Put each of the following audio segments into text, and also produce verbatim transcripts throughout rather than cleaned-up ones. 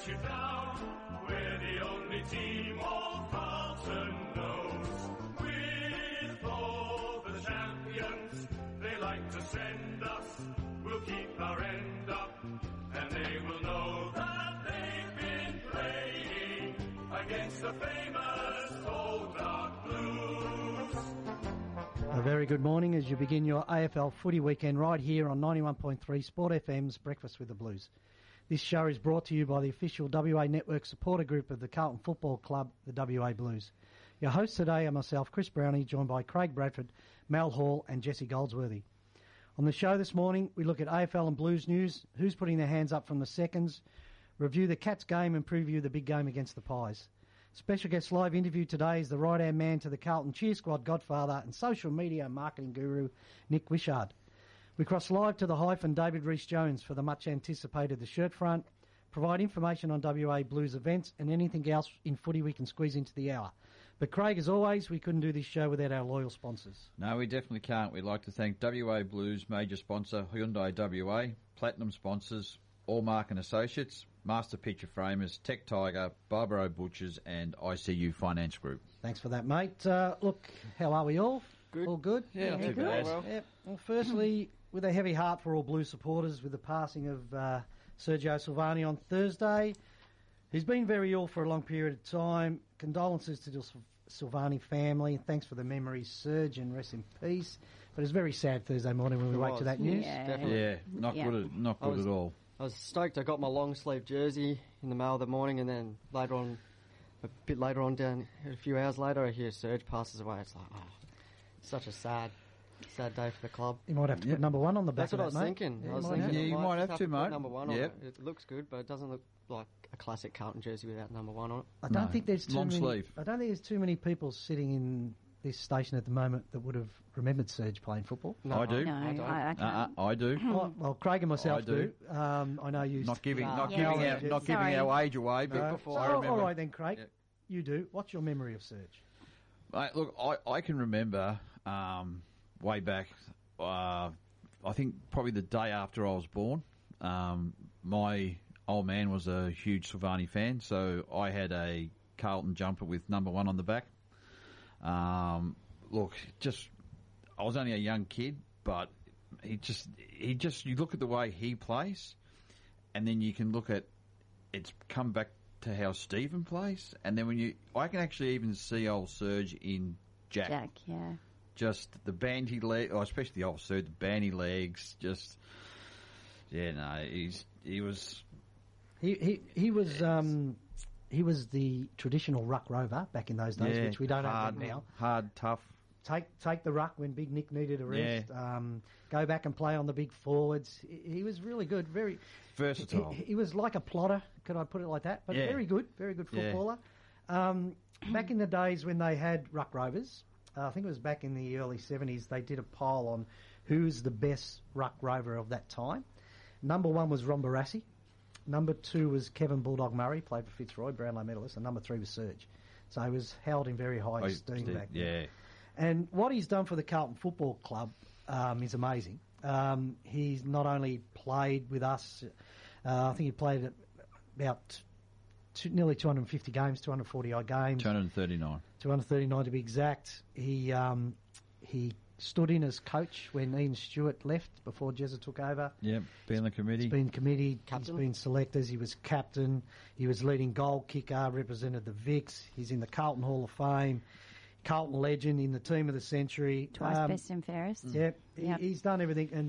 let you down. We're the only team all Carlton knows. With all the champions they like to send us, we'll keep our end up, and they will know that they've been playing against the famous Old Dark Blues. A very good morning as you begin your A F L footy weekend right here on ninety-one point three Sport F M's Breakfast with the Blues. This show is brought to you by the official W A Network supporter group of the Carlton Football Club, the W A Blues. Your hosts today are myself, Chris Brownie, joined by Craig Bradford, Mal Hall and Jesse Goldsworthy. On the show this morning, we look at A F L and Blues news, who's putting their hands up from the seconds, review the Cats game and preview the big game against the Pies. Special guest live interview today is the right-hand man to the Carlton Cheer Squad godfather and social media marketing guru, Nick Wishart. We cross live to the hyphen David Rees-Jones for the much-anticipated The Shirt Front, provide information on W A Blues events and anything else in footy we can squeeze into the hour. But Craig, as always, we couldn't do this show without our loyal sponsors. No, we definitely can't. We'd like to thank W A Blues major sponsor Hyundai W A, platinum sponsors Allmark and Associates, Master Picture Framers, Tech Tiger, Barbaro Butchers and I C U Finance Group. Thanks for that, mate. Uh, look, how are we all? Good. All good? Yeah, not yeah, too good. bad. Well, yeah. Well, firstly, with a heavy heart for all Blue supporters with the passing of uh, Sergio Silvagni on Thursday. He's been very ill for a long period of time. Condolences to the Silvagni family. Thanks for the memories, Serge, and rest in peace. But it was very sad Thursday morning when we wake to that news. Yeah, definitely. Yeah, not Yeah. good. At, not good was- at all. I was stoked. I got my long sleeve jersey in the mail that morning, and then later on, a bit later on, down a few hours later, I hear Serge passes away. It's like, oh, such a sad, sad day for the club. You might have to Yep. put number one on the back That's what I of was that, mate. thinking. Yeah, I was you might thinking, have Yeah, I you might have just to, put mate. Number one Yep. on it. It looks good, but it doesn't look like a classic Carlton jersey without number one on it. I don't No, think there's too long many. sleeve. I don't think there's too many people sitting in this station at the moment that would have remembered Serge playing football. No, I do. No, I I, don't. I, can't. Uh-uh, I do. well, well, Craig and myself I do. do. Um, I know you. Not giving, Nah. not Yeah, giving, yeah. our, not giving Sorry. our age away, but No. before So, I remember. all right then, Craig. Yeah. You do. What's your memory of Serge? Mate, look, I, I can remember um, way back, uh, I think probably the day after I was born, um, my old man was a huge Silvagni fan, so I had a Carlton jumper with number one on the back. Um, look, just, I was only a young kid, but he just, he just, you look at the way he plays, and then you can look at, it's come back to how Stephen plays, and then when you, I can actually even see old Serge in Jack. Jack, yeah. Just the bandy leg, oh, especially the old Serge, the bandy legs, just, yeah, no, he's, he was, He he he was um, he was the traditional ruck rover back in those days, yeah, which we don't hard, have now. hard, tough. Take take the ruck when Big Nick needed a rest. Yeah. Um, go back and play on the big forwards. He, he was really good, very Versatile. He, he was like a plotter. Could I put it like that? But Yeah. very good, very good Yeah. footballer. Um, back in the days when they had ruck rovers, uh, I think it was back in the early seventies. They did a poll on who's the best ruck rover of that time. Number one was Ron Barassi. Number two was Kevin Bulldog Murray, played for Fitzroy, Brownlow medalist, and number three was Serge. So he was held in very high Oh, esteem Steve, back then. yeah. And what he's done for the Carlton Football Club um, is amazing. Um, he's not only played with us, uh, I think he played at about two, nearly two hundred fifty games, two hundred forty odd games, two hundred thirty-nine. two hundred thirty-nine to be exact. He um, he stood in as coach when Ian Stewart left before Jezza took over. Yep, been on the committee. He's been committee, Captain. he's been selectors, he was captain, he was leading goal kicker, represented the Vicks, he's in the Carlton Hall of Fame, Carlton legend, in the team of the century. Twice Um, best and fairest. Yep, he, Yep. he's done everything. And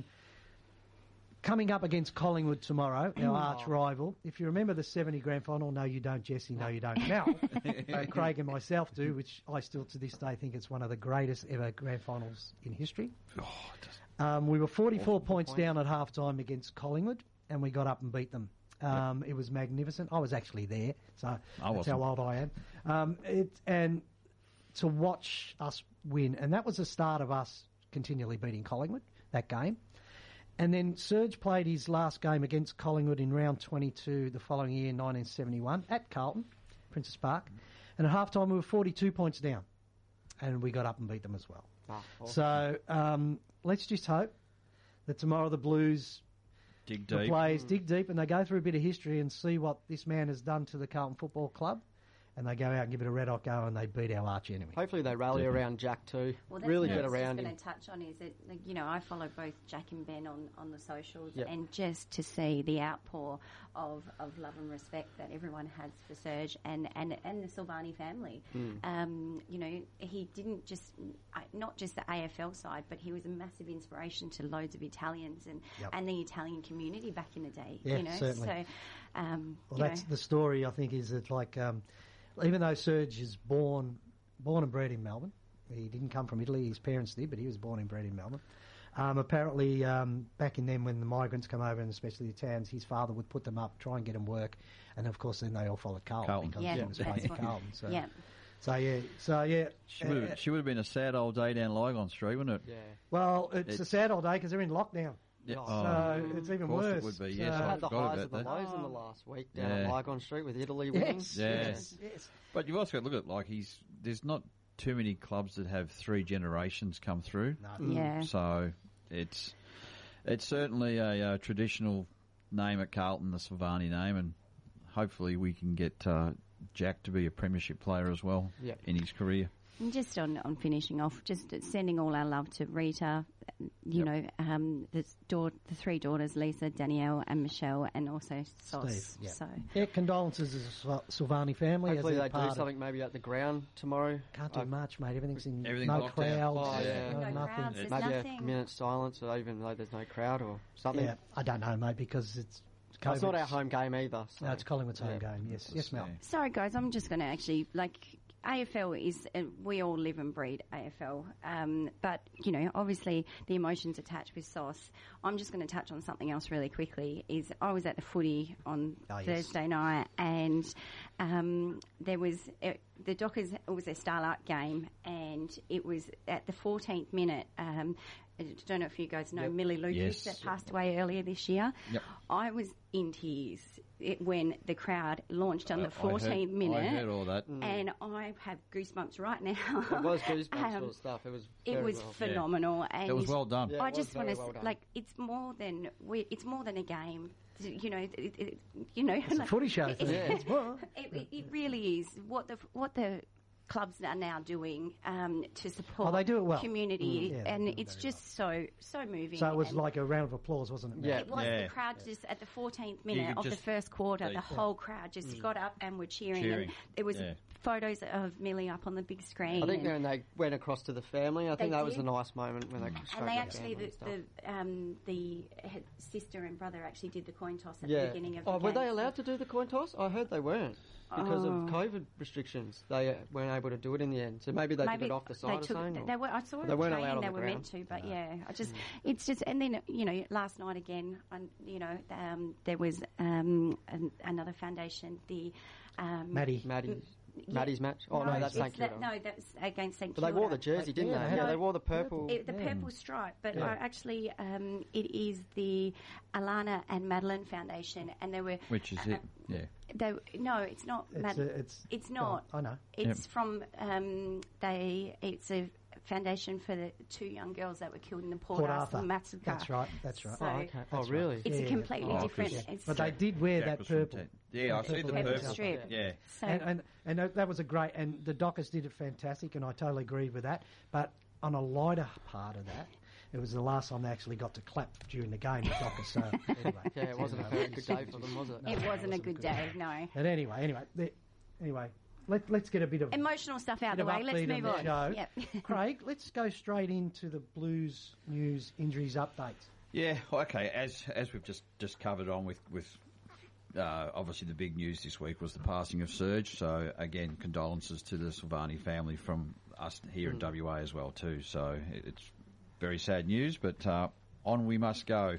coming up against Collingwood tomorrow, our arch rival, if you remember the seventy grand final, no you don't, Jesse, no you don't. Now, uh, Craig and myself do, which I still to this day think it's one of the greatest ever grand finals in history. Oh, just, Um, we were forty-four points down at half time against Collingwood, and we got up and beat them. Um, It was magnificent. I was actually there, so that's wasn't. how old I am. Um, it, and to watch us win, and that was the start of us continually beating Collingwood, that game. And then Serge played his last game against Collingwood in round twenty-two the following year, nineteen seventy-one, at Carlton, Princess Park. And at half time we were forty-two points down, and we got up and beat them as well. Ah, awesome. So um, let's just hope that tomorrow the Blues Dig the deep. players dig deep, and they go through a bit of history and see what this man has done to the Carlton Football Club, and they go out and give it a red hot go, and they beat our arch enemy. Hopefully they rally around Jack too. Well, that's really what get I was around just him. going to touch on is that, like, you know, I follow both Jack and Ben on, on the socials, Yep. and just to see the outpour of, of love and respect that everyone has for Serge and, and, and the Silvani family. Mm. Um, you know, he didn't just, uh, not just the A F L side, but he was a massive inspiration to loads of Italians and, Yep. and the Italian community back in the day. Yeah, you know, certainly. so um, Well, you that's know, the story, I think, is that, like, um, even though Serge is born born and bred in Melbourne, he didn't come from Italy, his parents did, but he was born and bred in Melbourne. Um, apparently, um, back in then when the migrants come over, and especially the towns, his father would put them up, try and get them work, and of course then they all followed Carlton, Carlton. because Yeah, he was that's playing what- Carlton. So, yeah. so yeah, so yeah. She would Uh, have, she would have been a sad old day down Lygon Street, wouldn't it? Yeah. well, it's, a It's- sad old day because they're in lockdown, Yeah. Oh. so it's even Of course worse. it would be, So- yes. They I had the forgot highs about and the that. lows in the last week down Yeah. at Lygon Street with Italy winning. Yes, Yeah. yes, yes. But you've also got to look at, like, he's there's not too many clubs that have three generations come through. No. yeah. So it's it's certainly a, uh traditional name at Carlton, the Silvani name, and hopefully we can get uh, Jack to be a premiership player as well Yep. in his career. And just on, on finishing off, just sending all our love to Rita, you Yep. know, um, the, daugh- the three daughters, Lisa, Danielle and Michelle, and also Sos. Steve, yeah. So, Yeah, condolences to the Sil- Silvani family. as Hopefully they're they part do of- something maybe at the ground tomorrow. Can't do Uh, much, mate. Everything's in Everything's no locked down. crowds, Oh, yeah. no, No nothing. crowds. There's Maybe nothing. a minute's silence, or even though there's no crowd or something. Yeah, I don't know, mate, because it's Oh, it's not COVID's- our home game either. So. No, it's Collingwood's home Yeah. game. Yes, yes, Mel. Yeah. sorry guys, I'm just going to actually, like, A F L is, uh, we all live and breed A F L, um, but, you know, obviously the emotions attached with Sauce. I'm just going to touch on something else really quickly, is I was at the footy on Oh, yes. Thursday night, and um, there was, uh, the Dockers, it was a Starlight game, and it was at the fourteenth minute, um, I don't know if you guys know Yep. Millie Lucas Yes. that passed away earlier this year. Yep. I was in tears it, when the crowd launched on I- the fourteenth I heard, minute. I heard all that. And I have goosebumps right now. It was goosebumps Um, sort of stuff. It was. It very was well. phenomenal, and It was well done. Yeah. I it was just want very to well done. like it's more than we, it's more than a game. You know, it, it, you know, It's a footy show. It, thing. Yeah. It's more. it, it, it really is what the what the clubs are now doing um, to support Oh, they do it well. community, Mm, yeah, they and do it it's very just so so moving. So it was and like a round of applause, wasn't it? Mel? Yeah. it was Yeah. the crowd just at the fourteenth You minute could of the just- first quarter, they- the whole crowd just got up and were cheering. Cheering. And there was Yeah. photos of Millie up on the big screen. I think and- when they went across to the family, I think They that was did. a nice moment when they. and showed they the actually, family the, and stuff. the, um, the he- sister and brother actually did the coin toss at yeah. the beginning of the oh, game. were they allowed to do the coin toss? I heard they weren't because Oh. of COVID restrictions. They uh, weren't able to do it in the end. So maybe they Maybe did it off the side they or took, something. or- they were, I saw They it weren't training, allowed on they the were ground. meant to, but yeah, I just, it's just, and then, you know, last night again, on, you know, um, there was um, an, another foundation, the... Um, Maddie. Maddie's, yeah. Maddie's match. Oh no, that's it's Saint that, Kilda. No, that's against Saint But they Kilda. wore the jersey, didn't Yeah, they? they Yeah, had they it. wore the purple. It, the Yeah. purple stripe, but Yeah. I actually, um, it is the Alana and Madeline Foundation, and they were... Which is it? Yeah. They, no, it's not. It's, Mad- a, it's, it's not. I know. It's from um, they. It's a foundation for the two young girls that were killed in the Port, Port Arthur Arthur. massacre. That's right. That's right. So Oh, okay. Oh, That's really? it's Yeah, a yeah. completely Oh, different. because- It's But they did wear Jack that was from purple. ten. Yeah, I see the Purple purple. strip. Yeah. So And, and, and that- that was a great, and the Dockers did it fantastic, and I totally agree with that. But on a lighter part of that, it was the last time they actually got to clap during the game, the Dockers. So anyway, Yeah, it wasn't a very good day for them, was it? it no, wasn't a it good day. No. But anyway, anyway, the, anyway, let, let's get a bit of Emotional stuff out bit the of way. Let's upbeat move on on. the show. Yep. Craig, let's go straight into the Blues news injuries updates. Yeah, okay. As as we've just, just covered on with with uh, obviously the big news this week was the passing of Serge. So again, condolences to the Silvani family from us here in W A as well too. So it, it's very sad news, but uh, on we must go.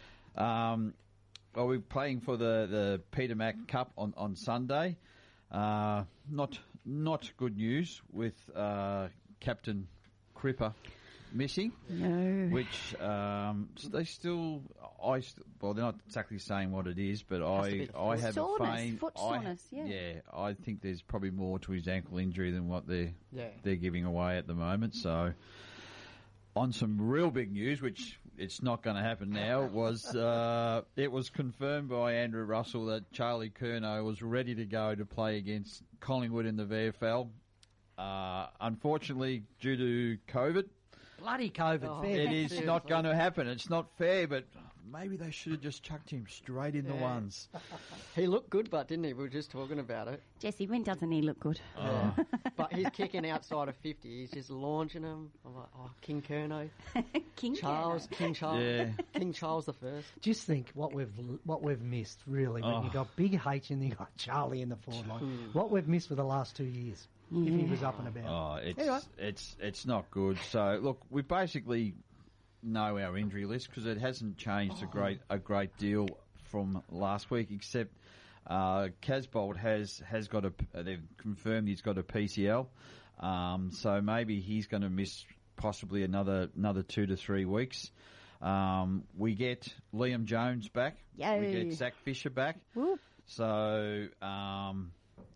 Um, well, we're playing for the, the Peter Mac Cup on on Sunday. Uh, not not good news with uh, Captain Cripper missing. No. Which um, s- they still, I st- well, they're not exactly saying what it is, but Has to I be the I foot. have Soreness, a faint. foot I- soreness, yeah. yeah, I think there's probably more to his ankle injury than what they're Yeah. they're giving away at the moment. So, on some real big news, which it's not going to happen now, was uh, it was confirmed by Andrew Russell that Charlie Curnow was ready to go to play against Collingwood in the V F L. Uh, unfortunately, due to COVID, Bloody COVID. Oh, fair. it is seriously. not going to happen. It's not fair, but maybe they should have just chucked him straight in the Yeah. ones. He looked good, but didn't he? We were just talking about it. Jesse, when doesn't he look good? Oh. But he's kicking outside of fifty. He's just launching them. I'm like, oh, King Curnow, King Charles, Curnow. King Charles, Yeah. King Charles the First. Just think what we've what we've missed, really, when Oh. you got Big H and you got Charlie in the forward line. What we've missed for the last two years, if he was up and about. Oh, it's Anyway. it's it's not good. So look, we basically know our injury list because it hasn't changed a great a great deal from last week, except uh, Casbolt has has got a they've confirmed he's got a P C L, um, so maybe he's going to miss possibly another another two to three weeks. Um, we get Liam Jones back. Yay. We get Zach Fisher back. Whoop. So. Um,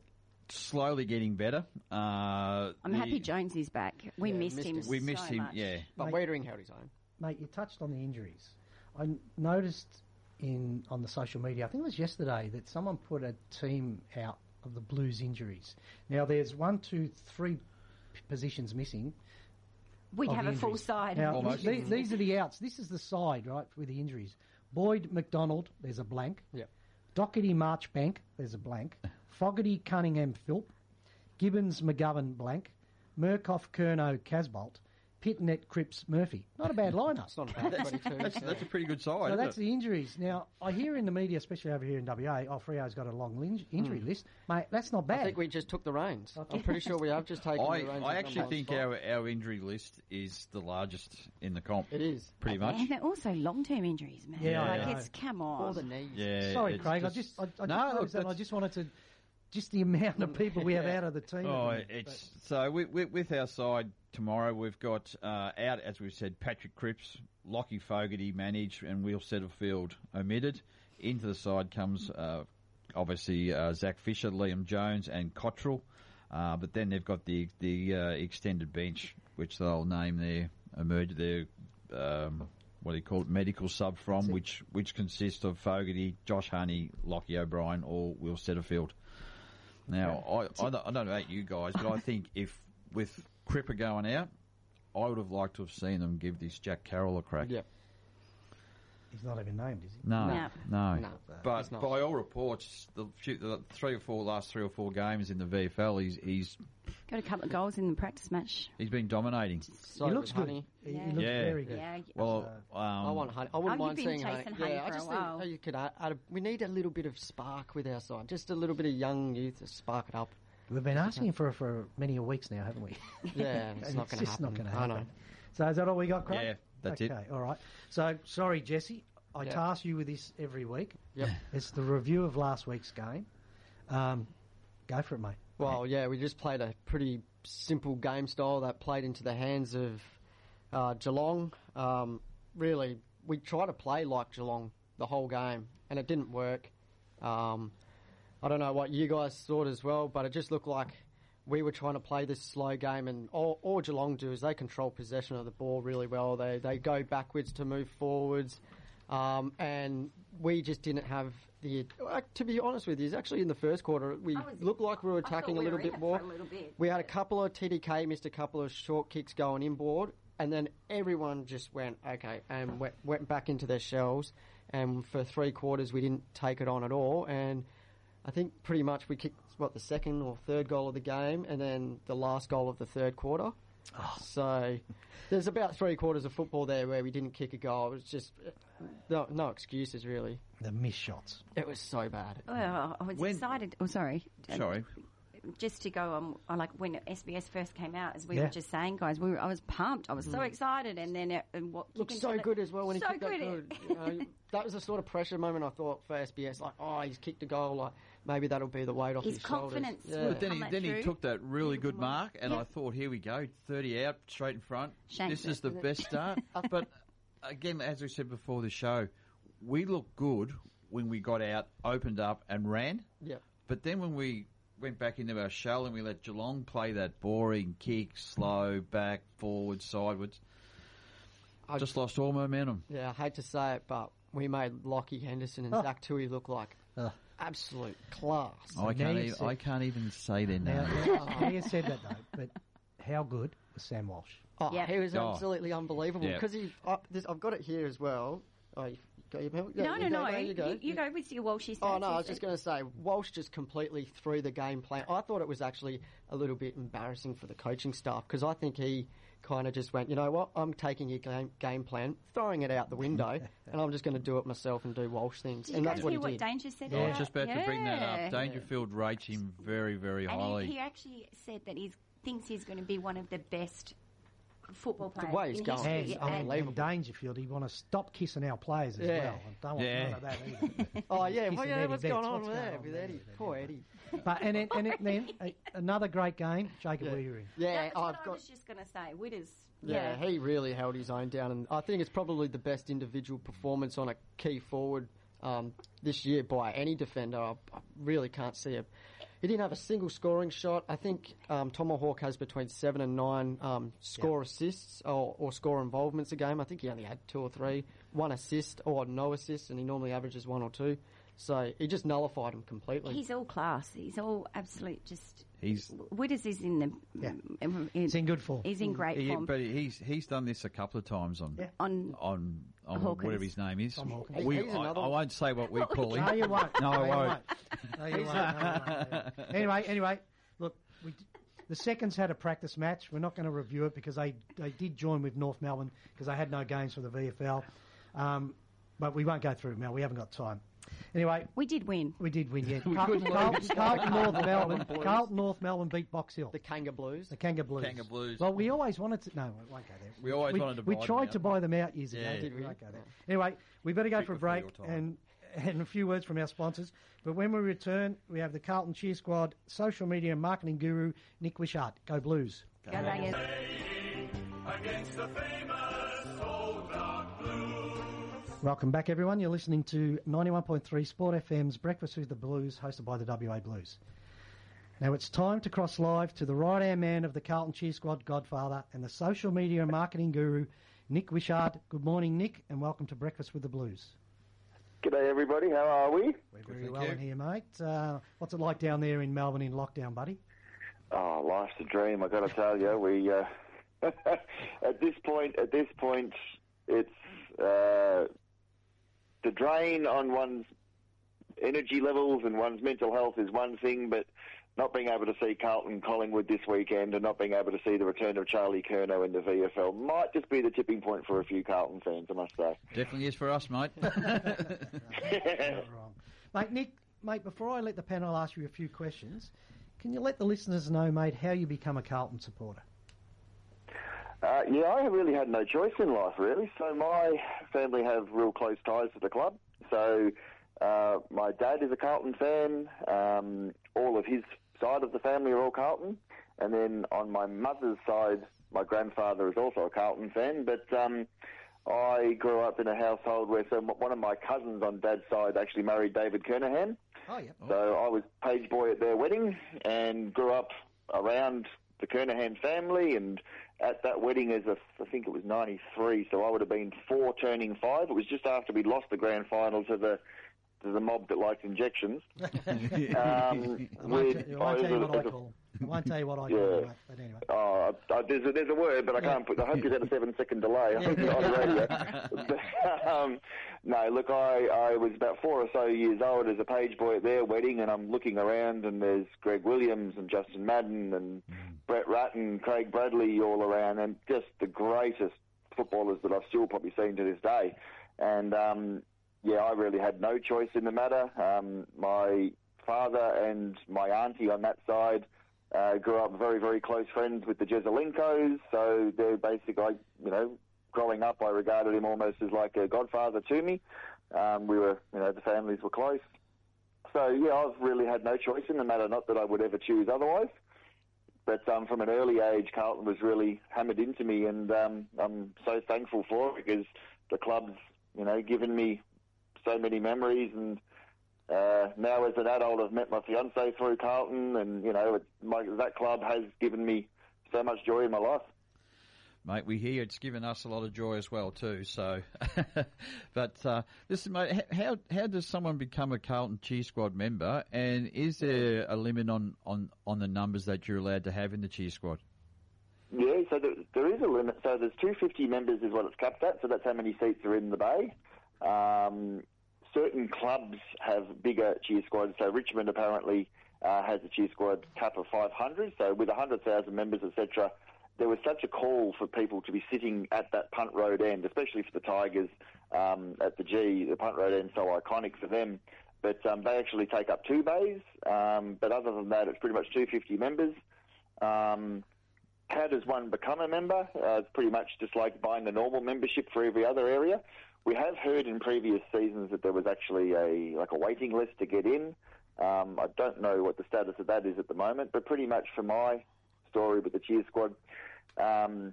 Slowly getting better. Uh, I'm the- happy Jones is back. We Yeah, missed, missed him. him. We so missed him, much. yeah. But Mate. Wiedering held his own. Mate, you touched on the injuries. I n- noticed in on the social media, I think it was yesterday, that someone put a team out of the Blues injuries. Now, there's one, two, three p- positions missing. We'd of have a full injuries. side. Now, Almost. th- these are the outs. This is the side, right, with the injuries. Boyd McDonald, there's a blank. Yep. Doherty Marchbank, there's a blank. Fogarty Cunningham Philp. Gibbons McGovern blank. Murkoff Curnow Casbolt. Pitnet Cripps Murphy. Not a bad lineup. It's not a bad twenty-two. That's, that's a pretty good side, So isn't that's it? the injuries. Now, I hear in the media, especially over here in W A, oh, Freo's got a long lin- injury list. Mate, that's not bad. I think we just took the reins. I'm pretty sure we have just taken I, the reins. I of actually number think one our, spot. our injury list is the largest in the comp. It is. Pretty much. And they're also long-term injuries, man. Yeah, I like know. it's come All on. the knees. Yeah. Sorry, it's Craig. I just, I, I No, just look, noticed that. I that's- just wanted to, just the amount of people we have out of the team. Oh, at the minute. it's so with, with, with our side tomorrow. We've got uh, out, as we said, Patrick Cripps, Lockie Fogarty managed, and Will Setterfield omitted. Into the side comes uh, obviously uh, Zach Fisher, Liam Jones, and Cottrell. Uh, but then they've got the the uh, extended bench, which they'll name their emerge their um, what do you call it, medical sub from, which which consists of Fogarty, Josh Honey, Lockie O'Brien, or Will Setterfield. Now, I, I, don't, I don't know about you guys, but I think if with Cripper going out, I would have liked to have seen them give this Jack Carroll a crack. Yep. He's not even named, is he? No, No. no. No, But he's not. by all reports, the, few, the three or four last three or four games in the V F L, he's he's Got a couple of goals in the practice match. he's been dominating. So he looks with good. Honey. He, Yeah. he looks Yeah. very good. Yeah. Well, um, I want Honey. I wouldn't Oh, mind you've been seeing Honey. chasing Honey yeah, I for a just think while. oh, you could add, add a, we need a little bit of spark with our side. Just a little bit of young youth to spark it up. We've been asking for for many weeks now, haven't we? Yeah, it's And not it's going to just happen. not going to I happen. know. So is that all we got, Craig? Yeah, that's it. Okay, all right. So, sorry, Jesse. I Yeah. task you with this every week. Yep. It's the review of last week's game. Um, go for it, mate. Well, yeah, we just played a pretty simple game style that played into the hands of uh, Geelong. Um, really, we tried to play like Geelong the whole game, and it didn't work. Um, I don't know what you guys thought as well, but it just looked like we were trying to play this slow game, and all, all Geelong do is they control possession of the ball really well. They they go backwards to move forwards. Um, and we just didn't have the. Uh, to be honest with you, it's actually in the first quarter we I was- looked like we were I thought attacking we a little were in bit it more. for a little bit. We had a couple of T D K missed a couple of short kicks going inboard, and then everyone just went okay and went, went back into their shells. And for three quarters, we didn't take it on at all. And I think pretty much we kicked what the second or third goal of the game, and then the last goal of the third quarter. So there's about three quarters of football there where we didn't kick a goal. It was just no, no excuses really. The missed shots. It was so bad. Well, I was When- excited. Oh, sorry. Sorry. Just to go on, on, like when S B S first came out, as we Yeah. were just saying, guys, we were, I was pumped. I was so excited, and then it, and what Looked kicking so to the- good as well when so he kicked that good. good. You know, that was the sort of pressure moment I thought for S B S. Like, oh, he's kicked a goal. Like maybe that'll be the weight off His his, shoulders. confidence Yeah. will But then Come he that then he through. took that really good mark, and Yeah. I thought, here we go, thirty out, straight in front. Shanked This it. is the best start. But again, as we said before the show, we looked good when we got out, opened up, and ran. Yep. But then when we went back into our shell and we let Geelong play that boring kick, slow, back, forward, sideways, I, Just lost all momentum. yeah, I hate to say it, but we made Lockie Henderson and Oh. Zach Tui look like Ugh. absolute class. I now can't. you Even, said- I can't even say their Now, name. now, now you said that, though, but how good was Sam Walsh? Oh, Yeah. he was Oh. absolutely unbelievable Yeah. because he. Uh, this, I've got it here as well. Oh, you got your pen? No, Yeah, no, you no. go, You go. You, you go with your Walshy stats. Oh no, I was Ethan. just going to say Walsh just completely threw the game plan. I thought it was actually a little bit embarrassing for the coaching staff because I think he kind of just went, you know what, I'm taking your game game plan, throwing it out the window, and I'm just going to do it myself and do Walsh things. Did and you that's guys what hear he what did. Danger said? I about was just about to bring that Yeah. up. Dangerfield rates him very, very And highly. he, he actually said that he thinks he's going to be one of the best football players way he's in going. history. And, It's and, unbelievable. and Dangerfield, he want to stop kissing our players as Yeah. well. I don't want Yeah. none of that either. Oh yeah, Kissing well, yeah, Eddie what's Betts. going on What's with going that on with there? Eddie? Yeah, Poor yeah. Eddie. But and it, and it, then uh, another great game, Jacob Yeah. Weary. Yeah, That's what I've I got. was just going to say. Witters. Yeah, he really held his own down, and I think it's probably the best individual performance on a key forward um, this year by any defender. I, I really can't see a. He didn't have a single scoring shot. I think um, Tomahawk has between seven and nine um, score assists or, or score involvements a game. I think he only had two or three, one assist or no assist, and he normally averages one or two. So he just nullified him completely. He's all class. He's all absolute just. He's Witters is in the. Yeah. in- It's in good form. He's in great he, form. but he's he's done this a couple of times on Yeah. On on on Hawkins. whatever his name is. Tom Hawkins. We, He's I, another I one. won't say what we call him. No, you won't. No, I you won't. No, you won't. No, you won't. Anyway, anyway, look, we, d- the seconds had a practice match. We're not going to review it because they, they did join with North Melbourne because they had no games for the V F L. Um, but we won't go through it, Mel. We haven't got time. Anyway, we did win. we did win, yeah. We Carlton, couldn't Carlton, lose. Carlton North Melbourne Melbourne. Blues. Carlton North Melbourne beat Box Hill. the Kanga Blues. The Kanga Blues. Kanga Blues. Well, we always wanted to. No, we won't go there. We always wanted to We buy them tried out. to buy them out years Yeah. ago. Did we we? won't go there. Anyway, we better go Speak for a before break your time. and and a few words from our sponsors. But when we return, we have the Carlton Cheer Squad social media and marketing guru Nick Wishart. Go Blues. Go Tigers. Against the famous old dark blues. Welcome back, everyone. You're listening to ninety-one point three Sport F M's Breakfast with the Blues, hosted by the W A Blues. Now it's time to cross live to the right-hand man of the Carlton Cheer Squad godfather and the social media and marketing guru, Nick Wishart. Good morning, Nick, and welcome to Breakfast with the Blues. G'day, everybody. How are we? We're very thank well you. in here, mate. Uh, what's it like down there in Melbourne in lockdown, buddy? Oh, life's a dream. I got to tell you, we uh, at this point, at this point, it's uh, the drain on one's energy levels and one's mental health is one thing, but not being able to see Carlton Collingwood this weekend and not being able to see the return of Charlie Curnow in the V F L might just be the tipping point for a few Carlton fans, I must say. Definitely is for us, mate. Not wrong. Mate, Nick, mate, before I let the panel ask you a few questions, can you let the listeners know, mate, how you become a Carlton supporter? Uh, yeah, I really had no choice in life, really. So my family have real close ties to the club. So uh, my dad is a Carlton fan. Um, all of his side of the family are all Carlton. And then on my mother's side, my grandfather is also a Carlton fan. But um, I grew up in a household where so one of my cousins on dad's side actually married David Kernahan. Oh, yeah. So I was page boy at their wedding and grew up around the Kernahan family, and at that wedding as a, I think it was ninety-three, so I would have been four turning five. It was just after we'd lost the grand final to the to the mob that liked injections. Um, I won't, with- t- I won't as tell you a- what I as a- call them. I won't tell you what I call Yeah. them, mate. But anyway. Oh, I, there's, a, there's a word, but I can't put. I hope you had a seven-second delay. I think on the radio. But, um, no, look, I, I was about four or so years old as a page boy at their wedding, and I'm looking around, and there's Greg Williams and Justin Madden and Brett Ratton, Craig Bradley all around, and just the greatest footballers that I've still probably seen to this day. And um, yeah, I really had no choice in the matter. Um, my father and my auntie on that side uh, grew up very, very close friends with the Jeselinkos, so they're basically, you know, growing up I regarded him almost as like a godfather to me. Um, we were, you know, the families were close. So, yeah, I've really had no choice in the matter, not that I would ever choose otherwise. But um, from an early age, Carlton was really hammered into me, and um, I'm so thankful for it because the club's, you know, given me so many memories, and uh, now as an adult I've met my fiancée through Carlton, and, you know, it, my, that club has given me so much joy in my life. mate. We hear it's given us a lot of joy as well too. So, but uh, listen, mate, how how does someone become a Carlton Cheer Squad member, and is there a limit on, on, on the numbers that you're allowed to have in the Cheer Squad? Yeah, so there, there is a limit. So there's two hundred fifty members is what it's capped at. So that's how many seats are in the bay. Um, certain clubs have bigger cheer squads. So Richmond apparently uh, has a cheer squad cap of five hundred. So with one hundred thousand members, et cetera, there was such a call for people to be sitting at that Punt Road end, especially for the Tigers um, at the G. The Punt Road end so iconic for them. But um, they actually take up two bays. Um, but other than that, it's pretty much two hundred fifty members. Um, how does one become a member? Uh, it's pretty much just like buying the normal membership for every other area. We have heard in previous seasons that there was actually a like a waiting list to get in. Um, I don't know what the status of that is at the moment, but pretty much for my story with the cheer squad, um,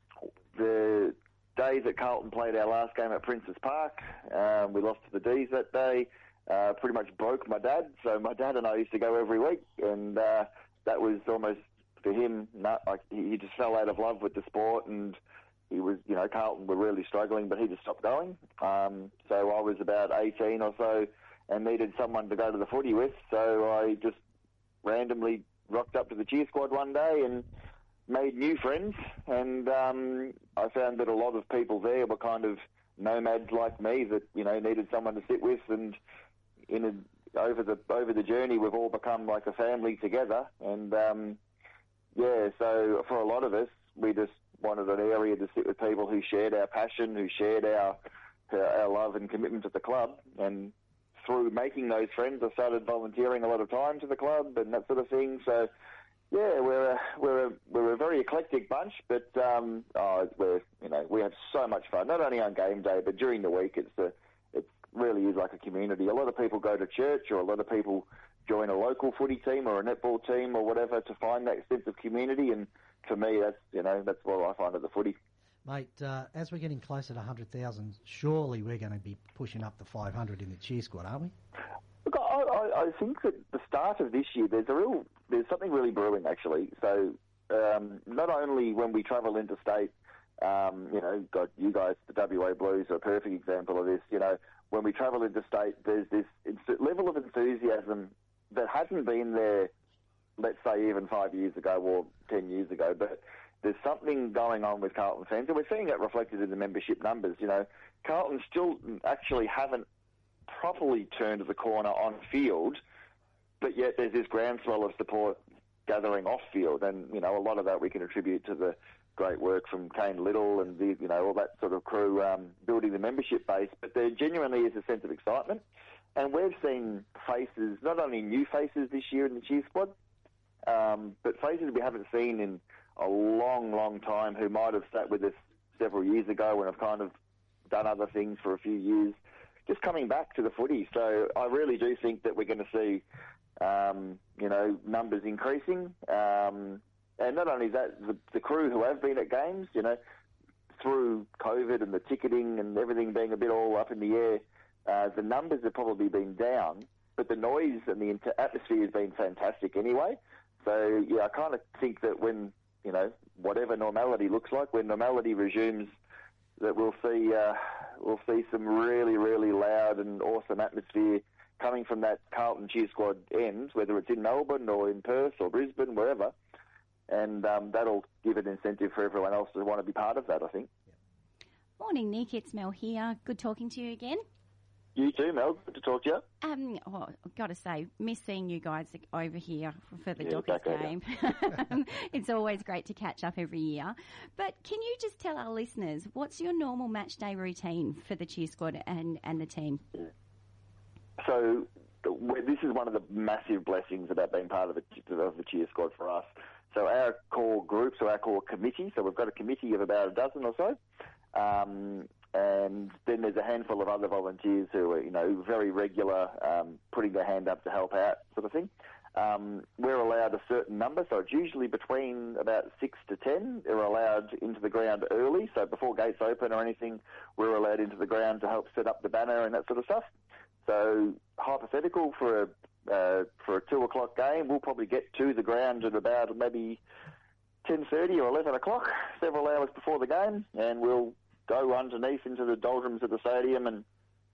the day that Carlton played our last game at Princes Park, um, we lost to the D's that day, uh, pretty much broke my dad. So my dad and I used to go every week, and uh, that was almost, for him, not, like he just fell out of love with the sport, and he was, you know, Carlton were really struggling, but he just stopped going. Um, so I was about eighteen or so and needed someone to go to the footy with, so I just randomly rocked up to the cheer squad one day and made new friends, and um, I found that a lot of people there were kind of nomads like me that, you know, needed someone to sit with, and in a, over the over the journey we've all become like a family together, and um, yeah, so for a lot of us, we just wanted an area to sit with people who shared our passion, who shared our our love and commitment to the club, and through making those friends, I started volunteering a lot of time to the club and that sort of thing. So, yeah, we're a, we're a, we're a very eclectic bunch, but um, oh, we're you know we have so much fun. Not only on game day, but during the week. It's a, it really is like a community. A lot of people go to church, or a lot of people join a local footy team or a netball team or whatever to find that sense of community. And for me, that's you know that's what I find at the footy. Mate, uh, as we're getting closer to one hundred thousand, surely we're going to be pushing up to five hundred in the cheer squad, aren't we? Look, I, I, I think that the start of this year, there's a real, there's something really brewing actually. So um, not only when we travel interstate, um, you know, got you guys, the W A Blues are a perfect example of this. You know, when we travel interstate, there's this level of enthusiasm that hasn't been there, let's say, even five years ago or ten years ago, but there's something going on with Carlton fans, and we're seeing it reflected in the membership numbers. You know, Carlton still actually haven't properly turned the corner on field, but yet there's this groundswell of support gathering off field, and you know, a lot of that we can attribute to the great work from Kane Little and the, you know, all that sort of crew um, building the membership base. But there genuinely is a sense of excitement, and we've seen faces, not only new faces this year in the cheer squad, um, but faces we haven't seen in a long, long time, who might have sat with us several years ago and have kind of done other things for a few years, just coming back to the footy. So I really do think that we're going to see, um, you know, numbers increasing. Um, and not only that, the, the crew who have been at games, you know, through COVID and the ticketing and everything being a bit all up in the air, uh, the numbers have probably been down, but the noise and the inter- atmosphere has been fantastic anyway. So, yeah, I kind of think that when, you know, whatever normality looks like, when normality resumes, that we'll see uh, we'll see some really, really loud and awesome atmosphere coming from that Carlton cheer squad end, whether it's in Melbourne or in Perth or Brisbane, wherever. And um, that'll give an incentive for everyone else to want to be part of that, I think. Morning, Nick. It's Mel here. Good talking to you again. You too, Mel. Good to talk to you. Um, oh, I've got to say, miss seeing you guys over here for the Yeah, Dockers okay, game. It's always great to catch up every year. But can you just tell our listeners, what's your normal match day routine for the cheer squad and, and the team? So this is one of the massive blessings about being part of the, of the cheer squad for us. So our core group, so our core committee, so we've got a committee of about a dozen or so, um, and then there's a handful of other volunteers who are, you know, very regular, um, putting their hand up to help out, sort of thing. Um, we're allowed a certain number, so it's usually between about six to ten. They're allowed into the ground early, so before gates open or anything, we're allowed into the ground to help set up the banner and that sort of stuff. So hypothetical for a uh, for a two o'clock game, we'll probably get to the ground at about maybe ten thirty or eleven o'clock, several hours before the game, and we'll go underneath into the doldrums of the stadium, and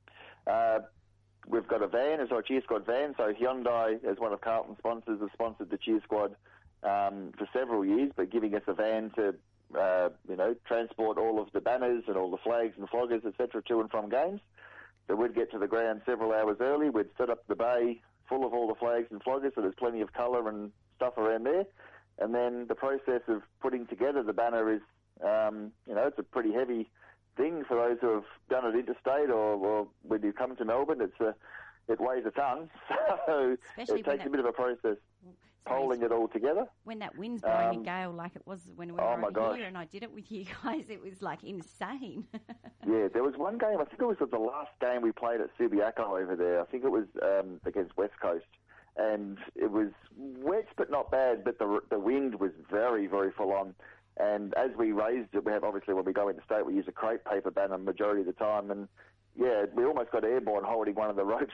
uh, we've got a van, it's our cheer squad van, so Hyundai, as one of Carlton's sponsors, has sponsored the cheer squad um, for several years, but giving us a van to, uh, you know, transport all of the banners and all the flags and floggers, et cetera, to and from games. So we'd get to the ground several hours early, we'd set up the bay full of all the flags and floggers, so there's plenty of colour and stuff around there. And then the process of putting together the banner is, um, you know, it's a pretty heavy thing for those who have done it interstate or, or when you come to Melbourne. It's a, it weighs a ton, so Especially it takes that, a bit of a process sorry, polling it all together. When that wind's blowing Um, a gale like it was when we oh were my over gosh. here and I did it with you guys, it was like insane. Yeah, there was one game, I think it was the last game we played at Subiaco over there. I think it was um, against West Coast. And it was wet but not bad, but the the wind was very, very full on. And as we raised it, we have obviously when we go into state, we use a crepe paper banner majority of the time. And yeah, we almost got airborne holding one of the ropes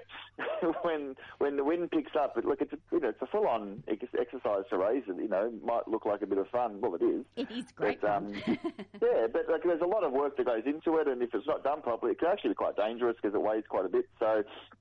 when when the wind picks up. But look, it's a, you know it's a full on ex- exercise to raise it. You know, it might look like a bit of fun. Well, it is. It is great But, fun. um, yeah, but like, there's a lot of work that goes into it, and if it's not done properly, it can actually be quite dangerous because it weighs quite a bit. So.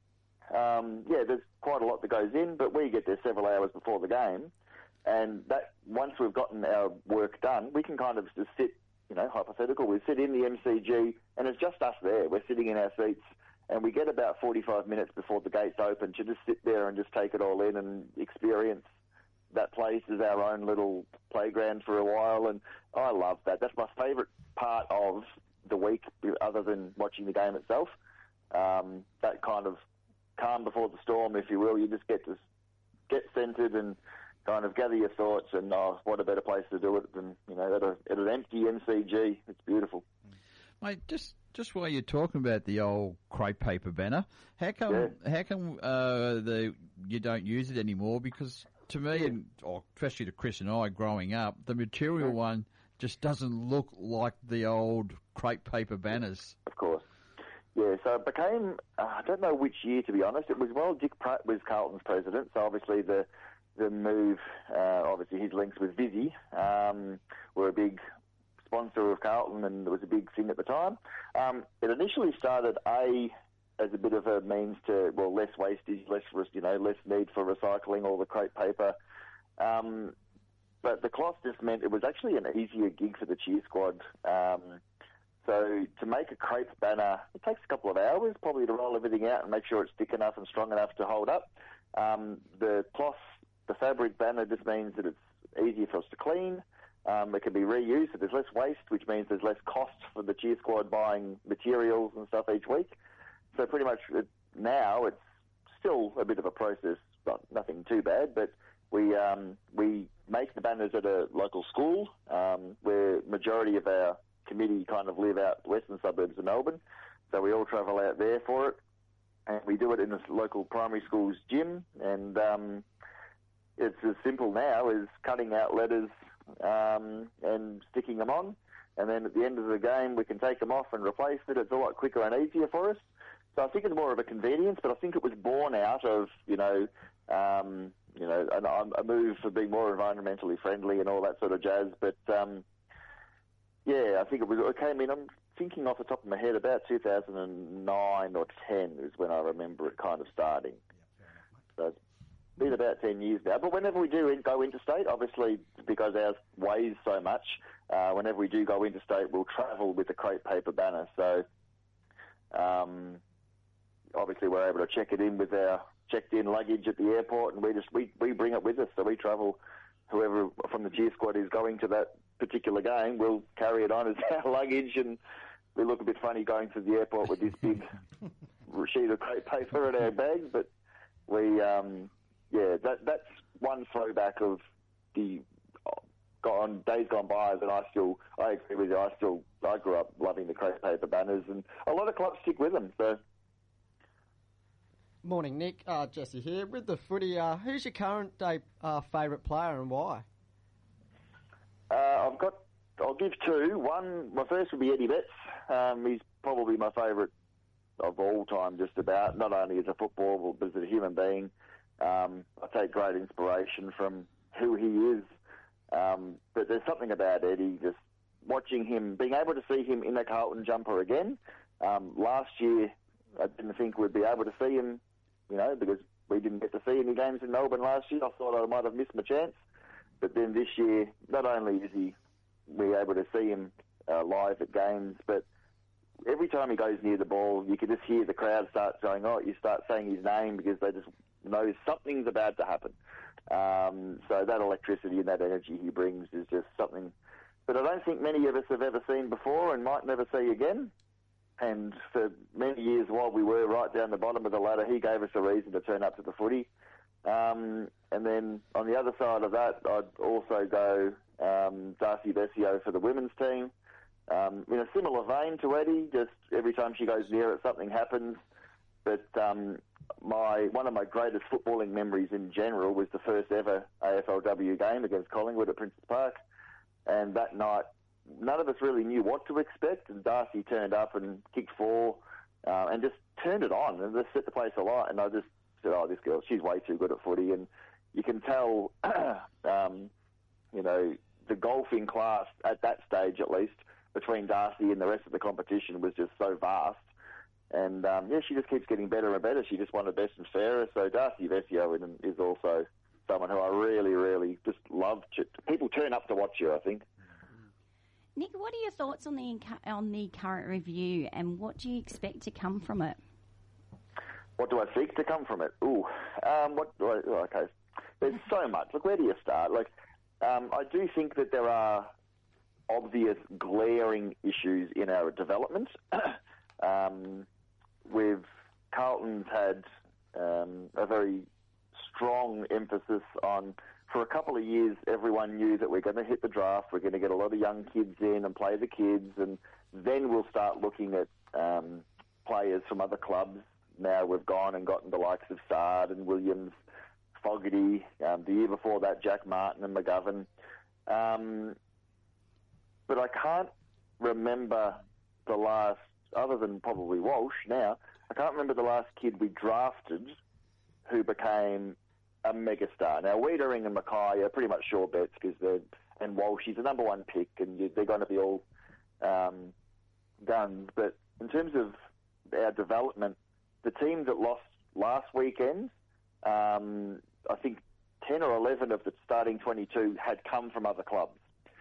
Um, yeah, there's quite a lot that goes in, but we get there several hours before the game, and that once we've gotten our work done, we can kind of just sit, you know, hypothetical, we sit in the M C G, and it's just us there. We're sitting in our seats, and we get about forty-five minutes before the gates open to just sit there and just take it all in and experience that place as our own little playground for a while, and I love that. That's my favourite part of the week, other than watching the game itself. Um, that kind of calm before the storm, if you will. You just get to get centred and kind of gather your thoughts, and oh, what a better place to do it than, you know, at, a, at an empty M C G. It's beautiful. Mate, just just while you're talking about the old crepe paper banner, how come Yeah. how come uh, the you don't use it anymore? Because to me, Yeah. and or especially to Chris and I, growing up, the material Yeah. one just doesn't look like the old crepe paper banners. Of course. Yeah, so it became, uh, I don't know which year, to be honest. It was while Dick Pratt was Carlton's president, so obviously the the move, uh, obviously his links with Vizzy um, were a big sponsor of Carlton, and it was a big thing at the time. Um, it initially started, A, as a bit of a means to, well, less wastage, less, you know, less need for recycling all the crepe paper. Um, but the cloth just meant it was actually an easier gig for the cheer squad. Um, So to make a crepe banner, it takes a couple of hours probably to roll everything out and make sure it's thick enough and strong enough to hold up. Um, the cloth, the fabric banner just means that it's easier for us to clean. Um, it can be reused, so there's less waste, which means there's less cost for the cheer squad buying materials and stuff each week. So pretty much it, now it's still a bit of a process, but nothing too bad, but we um, we make the banners at a local school um, where majority of our committee kind of live out western suburbs of Melbourne, so we all travel out there for it, and we do it in this local primary school's gym, and um, it's as simple now as cutting out letters um, and sticking them on, and then at the end of the game we can take them off and replace it. It's a lot quicker and easier for us, so I think it's more of a convenience, but I think it was born out of, you know, um, you know, a, a move for being more environmentally friendly and all that sort of jazz, but um, yeah, I think it was. It came in. I'm thinking off the top of my head about two thousand nine or ten is when I remember it kind of starting. So it's been about ten years now. But whenever we do go interstate, obviously because ours weighs so much, uh, whenever we do go interstate, we'll travel with the crepe paper banner. So um, obviously we're able to check it in with our checked in luggage at the airport, and we just we we bring it with us. So we travel. Whoever from the cheer squad is going to that particular game, we'll carry it on as our luggage, and we look a bit funny going to the airport with this big sheet of crepe paper in our bags. But we, um, yeah, that that's one throwback of the gone days gone by that I still, I agree with you. I still, I grew up loving the crepe paper banners, and a lot of clubs stick with them. So. Morning, Nick. Uh, Jesse here. With the footy, uh, who's your current day uh, favourite player and why? Uh, I've got, I'll give two. One, my first would be Eddie Betts. Um, he's probably my favourite of all time, just about, not only as a footballer, but as a human being. Um, I take great inspiration from who he is Um, but there's something about Eddie, just watching him, being able to see him in a Carlton jumper again. Um, last year, I didn't think we'd be able to see him, you know, because we didn't get to see any games in Melbourne last year. I thought I might have missed my chance. But then this year, not only is he we able to see him uh, live at games, but every time he goes near the ball, you can just hear the crowd start going, oh, you start saying his name because they just know something's about to happen. Um, so that electricity and that energy he brings is just something that I don't think many of us have ever seen before and might never see again. And for many years while we were right down the bottom of the ladder, he gave us a reason to turn up to the footy. Um, and then on the other side of that, I'd also go um, Darcy Vescio for the women's team. Um, in a similar vein to Eddie, just every time she goes near it, something happens. But um, my one of my greatest footballing memories in general was the first ever A F L W game against Collingwood at Princes Park. And that night, none of us really knew what to expect. And Darcy turned up and kicked four uh, and just turned it on and just set the place alight. And I just said, oh, this girl, she's way too good at footy. And you can tell, um, you know, the golfing class at that stage at least between Darcy and the rest of the competition was just so vast. And, um, yeah, she just keeps getting better and better. She just won the best and fairest. So Darcy Vescio is also someone who I really, really just love. To, people turn up to watch her, I think. Nick, what are your thoughts on the on the current review and what do you expect to come from it? What do I seek to come from it? Ooh, um, what do I, oh, okay. There's so much. Look, where do you start? Like, um, I do think that there are obvious glaring issues in our development. um, we've, Carlton's had um, a very strong emphasis on, for a couple of years, everyone knew that we're going to hit the draft, we're going to get a lot of young kids in and play the kids, and then we'll start looking at um, players from other clubs. Now we've gone and gotten the likes of Sard and Williams, Fogarty, um, the year before that, Jack Martin and McGovern. Um, but I can't remember the last, other than probably Walsh now, I can't remember the last kid we drafted who became a megastar. Now, Wiedering and Mackay are pretty much sure bets because they're, and Walsh, he's the number one pick and you, they're going to be all um, guns. But in terms of our development, the team that lost last weekend, um, I think ten or eleven of the starting twenty-two had come from other clubs.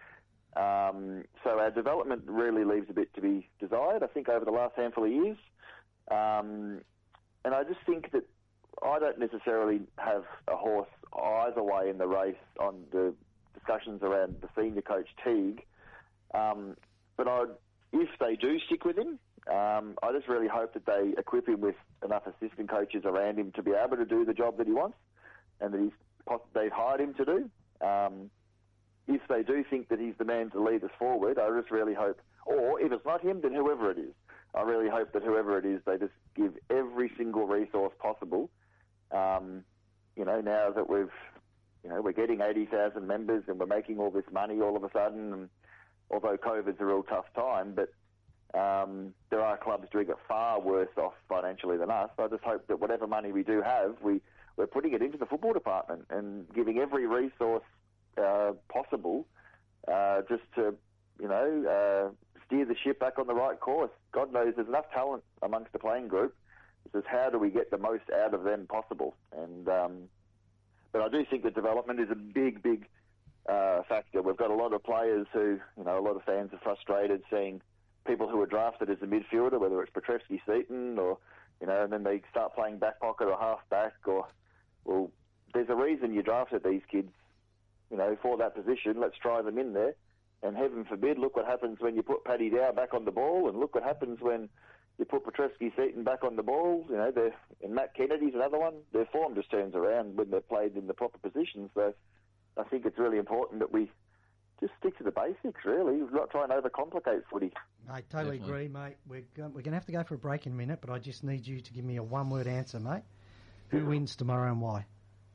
Um, so our development really leaves a bit to be desired, I think, over the last handful of years. Um, and I just think that I don't necessarily have a horse either way in the race on the discussions around the senior coach Teague. Um, but I'd, if they do stick with him, um, I just really hope that they equip him with enough assistant coaches around him to be able to do the job that he wants and that he's, they've hired him to do. Um, if they do think that he's the man to lead us forward, I just really hope, or if it's not him, then whoever it is, I really hope that whoever it is, they just give every single resource possible. Um, you know, now that we've, you know, we're getting eighty thousand members and we're making all this money all of a sudden, and although COVID's a real tough time, but um, there are clubs doing it far worse off financially than us. I just hope that whatever money we do have, we, we're putting it into the football department and giving every resource uh, possible uh, just to, you know, uh, steer the ship back on the right course. God knows there's enough talent amongst the playing group. It's just how do we get the most out of them possible? And um, but I do think that development is a big, big uh, factor. We've got a lot of players who, you know, a lot of fans are frustrated seeing people who are drafted as a midfielder, whether it's Petrevski, Seaton, or, you know, and then they start playing back pocket or half back, or, well, there's a reason you drafted these kids, you know, for that position. Let's try them in there. And heaven forbid, look what happens when you put Paddy Dow back on the ball, and look what happens when you put Petrevski, Seaton back on the ball. You know, they're, and Matt Kennedy's another one. Their form just turns around when they're played in the proper positions. So I think it's really important that we just stick to the basics, really. We're not trying to overcomplicate footy. I totally Definitely. agree, mate. We're, go- we're going to have to go for a break in a minute, but I just need you to give me a one-word answer, mate. Who wins tomorrow and why?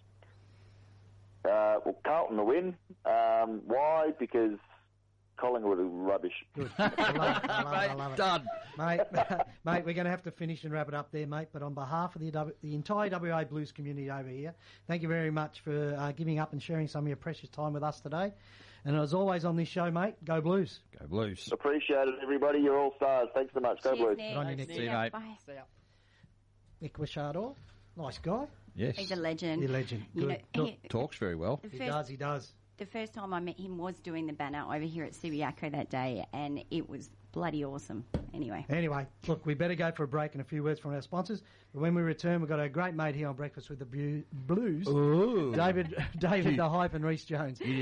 Uh, well, Carlton will win. Um, why? Because Collingwood are rubbish. Good. I love it, I love it, I love it. Done. Mate, mate, we're going to have to finish and wrap it up there, mate. But on behalf of the W- the entire W A Blues community over here, thank you very much for uh, giving up and sharing some of your precious time with us today. And as always on this show, mate, go Blues. Go Blues. Appreciate it, everybody. You're all stars. Thanks so much. Go Cheers, Blues. Nick. Good on you, Nick. See you, mate. Bye. See ya. Nick Wishardor, nice guy. Yes. He's a legend. He's a legend. You know, Good. he- Talks very well. the He first- does, he does. The first time I met him was doing the banner over here at Subiaco that day, and it was bloody awesome. Anyway. Anyway, look, we better go for a break and a few words from our sponsors. But when we return, we've got a great mate here on Breakfast with the Bu- Blues, Ooh. David David the Hype and Reece Jones. They've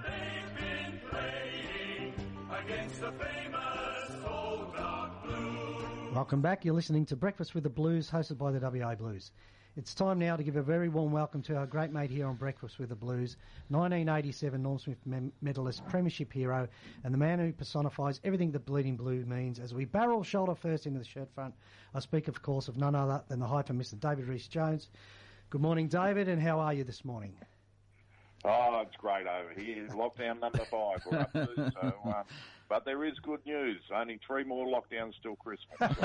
been playing against the famous old dark blue. Welcome back. You're listening to Breakfast with the Blues, hosted by the W A Blues. It's time now to give a very warm welcome to our great mate here on Breakfast with the Blues, nineteen eighty-seven Norm Smith mem- medalist, premiership hero, and the man who personifies everything that bleeding blue means. As we barrel shoulder first into the shirt front, I speak, of course, of none other than the hype of Mister David Reece Jones. Good morning, David, and how are you this morning? Oh, it's great over here. Lockdown number five we're up to. So, um, but there is good news. Only three more lockdowns till Christmas. So,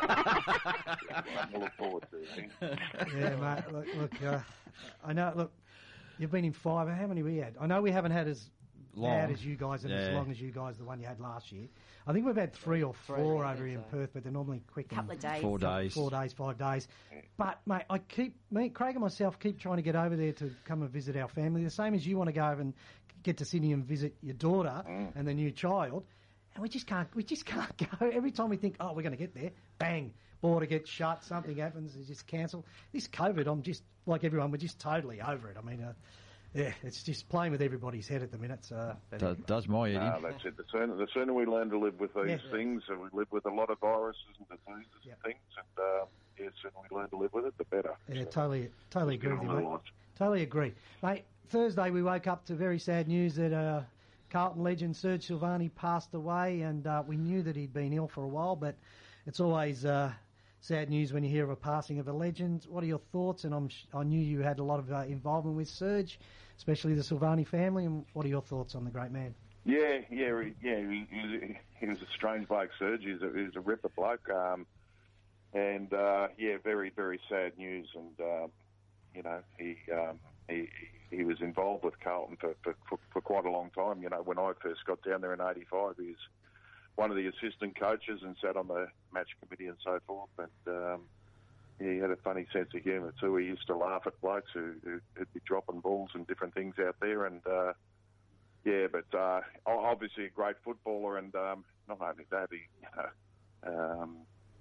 uh, we'll look forward to it. Yeah, mate. Look, look uh, I know. Look, you've been in five. How many we had? I know we haven't had as Long. bad as you guys and as Yeah. long as you guys, the one you had last year. I think we've had three or Three, four I over think here in so. Perth, but they're normally quick. Couple and of days. Four days. Four days, five days. But, mate, I keep, me, Craig and myself keep trying to get over there to come and visit our family. The same as you want to go over and get to Sydney and visit your daughter and the new child. And we just can't, we just can't go. Every time we think, oh, we're going to get there, bang, border gets shut, something happens, it's just cancelled. This COVID, I'm just, like everyone, we're just totally over it. I mean, uh, yeah, it's just playing with everybody's head at the minute. So, but Do, does my head in. No, that's it. The sooner, the sooner we learn to live with these Yeah. things, and we live with a lot of viruses and diseases Yeah. and things, and uh, yeah, the sooner we learn to live with it, the better. yeah, So, totally, totally agree get with you, on with mate. life. Totally agree. Mate, Thursday we woke up to very sad news that uh, Carlton legend Serge Silvani passed away, and uh, we knew that he'd been ill for a while, but it's always uh, sad news when you hear of a passing of a legend. What are your thoughts? And I'm, sh- I knew you had a lot of uh, involvement with Serge, especially the Silvani family, and what are your thoughts on the great man? Yeah, yeah, he, yeah. He, he, was, he was a strange bloke, Serge. He was a, he was a ripper bloke, um, and uh, yeah, very, very sad news. And um, you know, he, um, he he was involved with Carlton for, for, for, for quite a long time. You know, when I first got down there in eighty-five, he was one of the assistant coaches and sat on the match committee and so forth. And um, yeah, he had a funny sense of humour too. He used to laugh at blokes who, who, who'd be dropping balls and different things out there. And uh, yeah, but uh, obviously a great footballer, and um, not only that, he you know, um,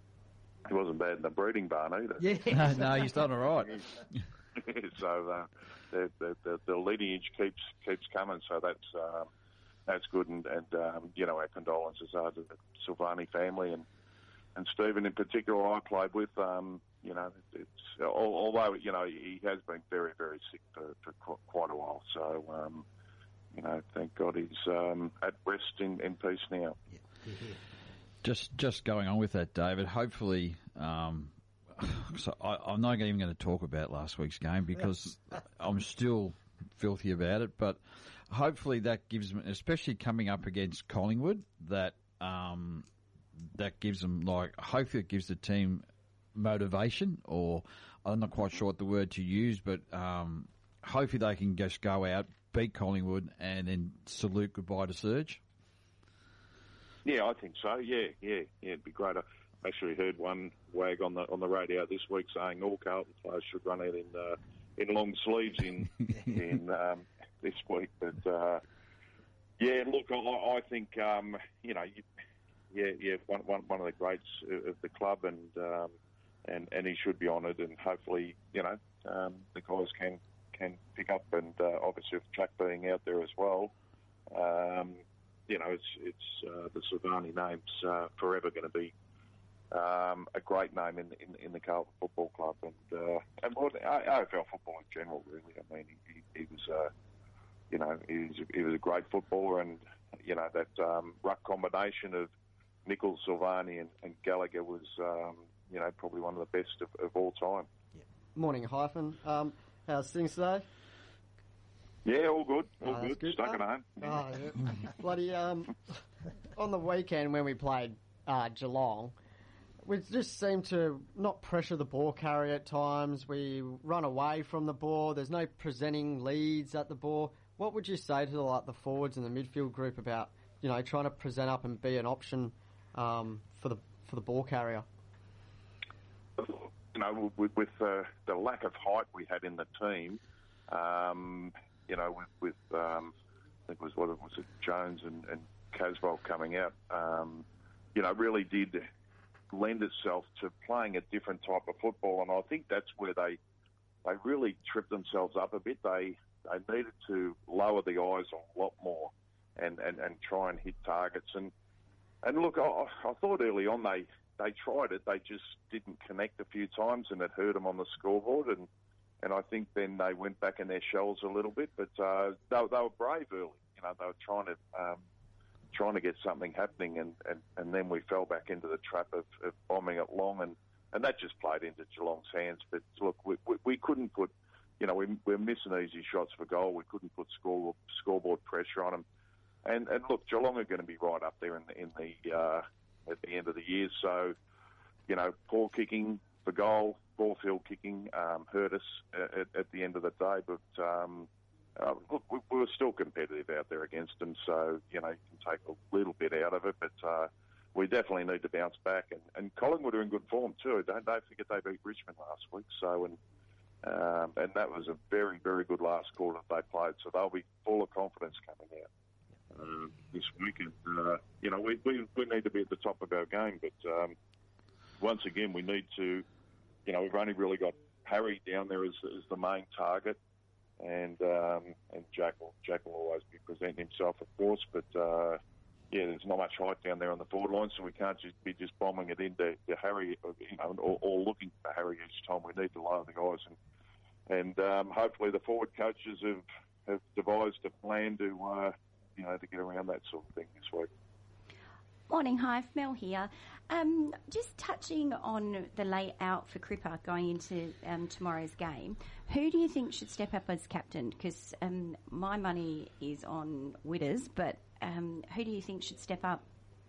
he wasn't bad in the breeding barn either. Yeah, No, he's done all right. so uh, the, the, the, the lineage keeps keeps coming, so that's um, that's good. And, and um, you know, our condolences are to the Silvani family and and Stephen in particular. I played with. Um, you know, it's although you know he has been very very sick for, for qu- quite a while. So um, you know, thank God he's um, at rest in, in peace now. Just just going on with that, David, hopefully, um, so I, I'm not even going to talk about last week's game because I'm still filthy about it, but hopefully that gives them, especially coming up against Collingwood, that um, that gives them, like, hopefully it gives the team motivation, or I'm not quite sure what the word to use, but um, hopefully they can just go out, beat Collingwood, and then salute goodbye to Serge. Yeah, I think so. Yeah, yeah, yeah. It'd be great. I actually heard one wag on the on the radio this week saying all Carlton players should run out in uh, in long sleeves in in um, this week. But uh, yeah, look, I, I think um, you know, you, yeah, yeah, one, one one of the greats of the club, and um, and and he should be honoured, and hopefully, you know, um, the guys can can pick up, and uh, obviously with Jack being out there as well. Um, You know, it's it's uh, the Silvani name's uh, forever going to be um, a great name in in, in the Carlton Football Club, and uh, and well, A F L football in general. Really, I mean, he, he was uh, you know he was he was a great footballer, and you know that um, ruck combination of Nichols, Silvani, and, and Gallagher was um, you know probably one of the best of, of all time. Morning, Hyphen. Um, how's things today? Yeah, all good, all Oh, that's good. good. Stuck Oh, at home. Oh, yeah. Bloody, um, on the weekend when we played uh, Geelong, we just seem to not pressure the ball carrier at times. We run away from the ball. There's no presenting leads at the ball. What would you say to the, like the forwards and the midfield group about, you know, trying to present up and be an option um, for the for the ball carrier? You know, with, with uh, the lack of height we had in the team, um, you know, with, with um, I think it was what was it, Jones and, and Casbolt coming out, um, you know, really did lend itself to playing a different type of football, and I think that's where they they really tripped themselves up a bit. They they needed to lower the eyes a lot more and, and, and try and hit targets. And and look, I, I thought early on they, they tried it. They just didn't connect a few times, and it hurt them on the scoreboard. And, and I think then they went back in their shells a little bit. But uh, they, they were brave early. You know, they were trying to um, trying to get something happening, and, and, and then we fell back into the trap of, of bombing it long, and, and that just played into Geelong's hands. But look, we, we, we couldn't put, you know, we, we're missing easy shots for goal. We couldn't put score, scoreboard pressure on them. And, and look, Geelong are going to be right up there in the, in the uh, at the end of the year. So, you know, poor kicking for goal, ball field kicking um, hurt us at, at the end of the day. But um, uh, look, we, we were still competitive out there against them. So, you know, you can take a little bit out of it, but uh, we definitely need to bounce back. And, and Collingwood are in good form too. Don't, don't forget they beat Richmond last week. So, and um, and that was a very, very good last quarter that they played. So they'll be full of confidence coming out. Uh, this weekend, uh, you know, we, we we need to be at the top of our game, but um, once again, we need to, you know, we've only really got Harry down there as, as the main target, and um, and Jack will Jack will always be presenting himself, of course, but uh, yeah, there's not much height down there on the forward line, so we can't just be just bombing it into to Harry, you know, or, or looking for Harry each time. We need to lower the guys, and and um, hopefully the forward coaches have have devised a plan to. Uh, you know, to get around that sort of thing this week. Morning, hi, Mel here. Um, just touching on the layout for Cripper going into um, tomorrow's game, who do you think should step up as captain? Because um, my money is on Widders, but um, who do you think should step up?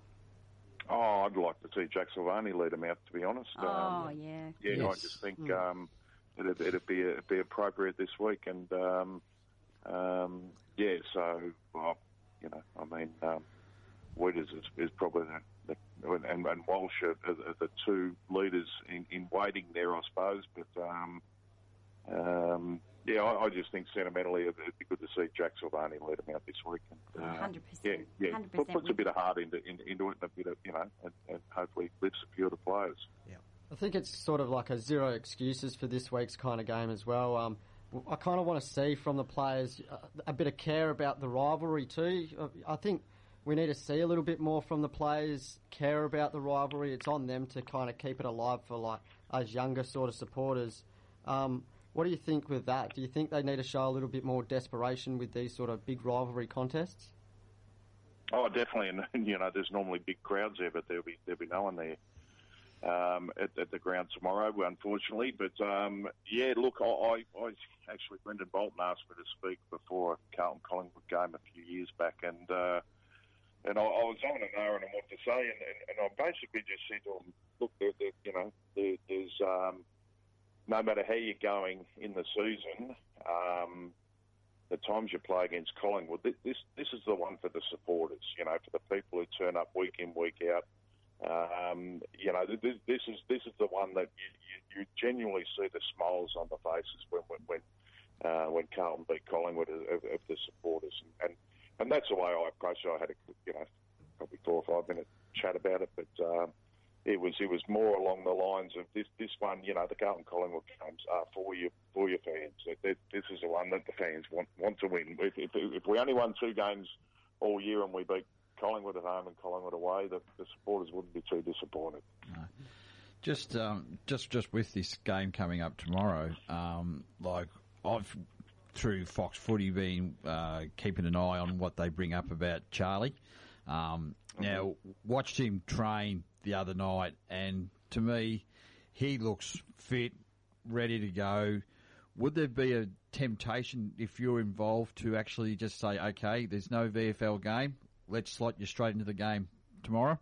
Oh, I'd like to see Jack Silvani lead them out, to be honest. Oh, um, yeah. Yeah, Yes. I just think Mm. um, it'd, it'd, be, it'd be appropriate this week. And, um, um, yeah, so, well, you know, I mean, um, Widders is, is probably the, the and, and Walsh are, are the two leaders in, in waiting there, I suppose. But, um, um, yeah, I, I just think sentimentally it'd be good to see Jack Silvani lead them out this week. And, uh, one hundred yeah, percent. yeah, one hundred percent. puts a bit of heart into, into, into it and a bit of, you know, and, and hopefully lifts a few of the players. I think it's sort of like a zero excuses for this week's kind of game as well. Um, I kind of want to see from the players a, a bit of care about the rivalry too. I think we need to see a little bit more from the players, care about the rivalry. It's on them to kind of keep it alive for like us younger sort of supporters. Um, what do you think with that? Do you think they need to show a little bit more desperation with these sort of big rivalry contests? Oh, definitely, and you know, there's normally big crowds there, but there'll be there'll be no one there um, at, at the ground tomorrow, unfortunately. But um, yeah, look, I, I, I actually Brendan Bolton asked me to speak before a Carlton Collingwood game a few years back, and uh, and I, I was on an hour and what to say, and, and, and I basically just said to him, look, there, there, you know, there, there's um, no matter how you're going in the season. Um, The times you play against Collingwood, this this is the one for the supporters. You know, for the people who turn up week in, week out. Um, you know, this, this is this is the one that you, you, you genuinely see the smiles on the faces when when when, uh, when Carlton beat Collingwood of, of the supporters, and, and and that's the way I approached it. I had a you know probably four or five minute chat about it, but. Um, It was it was more along the lines of this this one, you know, the Carlton Collingwood games are for you for your fans. This is the one that the fans want want to win. If, if, if we only won two games all year and we beat Collingwood at home and Collingwood away, the, the supporters wouldn't be too disappointed. No. Just um, just just with this game coming up tomorrow, um, like I've through Fox Footy been uh, keeping an eye on what they bring up about Charlie. Um, now, watched him train the other night, and to me, he looks fit, ready to go. Would there be a temptation, if you're involved, to actually just say, okay, there's no V F L game, let's slot you straight into the game tomorrow?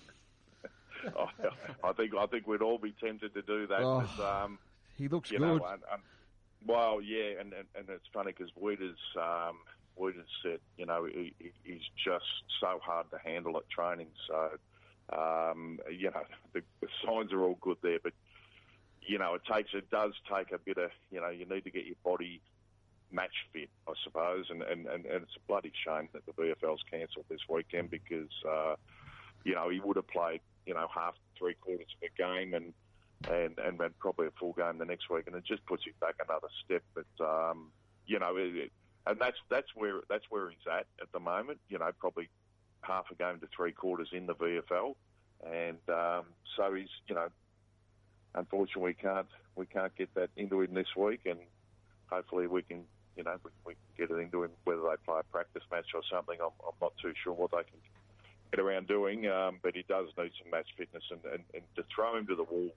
oh, I think I think we'd all be tempted to do that. Oh, but, um, he looks you good. know, and, and, well, yeah, and, and, and it's funny because Widders, um, we just said, you know, he, he's just so hard to handle at training. So, um, you know, the, the signs are all good there, but you know, it takes it does take a bit of, you know, you need to get your body match fit, I suppose, and, and, and, and it's a bloody shame that the V F L's cancelled this weekend because, uh, you know, he would have played, you know, half, three quarters of a game and, and, and then probably a full game the next week, and it just puts him back another step. But, um, you know, it, it, and that's that's where that's where he's at at the moment, you know, probably half a game to three quarters in the V F L. And um, so he's, you know, unfortunately, we can't we can't get that into him this week, and hopefully we can, you know, we, we can get it into him. Whether they play a practice match or something, I'm, I'm not too sure what they can get around doing. Um, but he does need some match fitness, and, and, and to throw him to the wolves,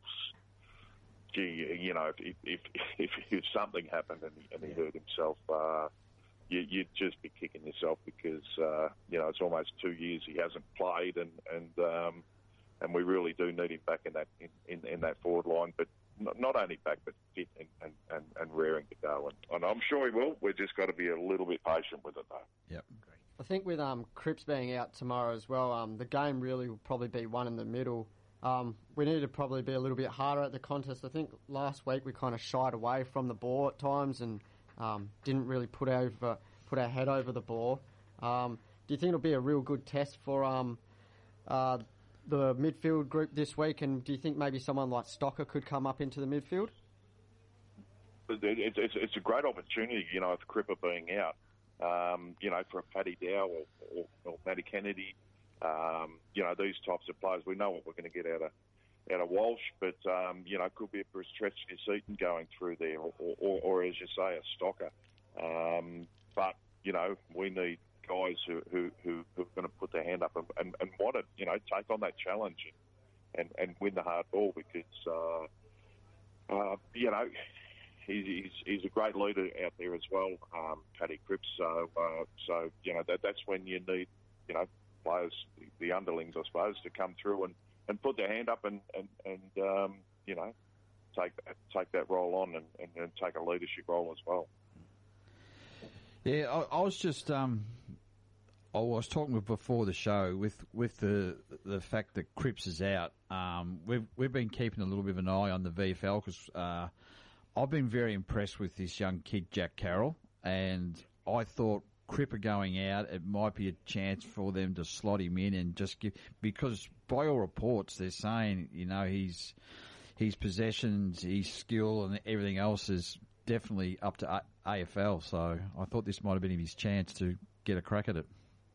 gee, you know, if if if, if something happened and he, and he hurt himself, uh, you, you'd just be kicking yourself because uh, you know it's almost two years he hasn't played, and and um, and we really do need him back in that in, in, in that forward line, but not, not only back, but fit and, and, and, and raring to go. And, and I'm sure he will. We've just got to be a little bit patient with it, though. Yep. I think with um, Cripps being out tomorrow as well, um, the game really will probably be one in the middle. Um, we need to probably be a little bit harder at the contest. I think last week we kind of shied away from the ball at times and um, didn't really put over put our head over the ball. Um, do you think it'll be a real good test for um, uh, the midfield group this week? And do you think maybe someone like Stocker could come up into the midfield? It's, it's, it's a great opportunity, you know, with Cripper being out. Um, you know, for a Paddy Dow or, or, or Matty Kennedy, um, you know, these types of players, we know what we're going to get out of out of Walsh, but um, you know, it could be a stretch to Seaton going through there, or, or, or as you say, a Stocker. Um, but you know, we need guys who who, who, who are going to put their hand up and, and, and want to, you know, take on that challenge and, and, and win the hard ball because uh, uh, you know. He's, he's he's a great leader out there as well, um, Paddy Cripps. So uh, so you know that that's when you need you know players, the underlings, I suppose, to come through and, and put their hand up and and, and um, you know take take that role on and, and, and take a leadership role as well. Yeah, I, I was just um, I was talking with before the show with with the the fact that Cripps is out. Um, we've we've been keeping a little bit of an eye on the V F L because. Uh, I've been very impressed with this young kid, Jack Carroll, and I thought Cripper going out, it might be a chance for them to slot him in and just give, because by all reports they're saying, you know, he's, his possessions, his skill and everything else is definitely up to A F L, so I thought this might have been his chance to get a crack at it.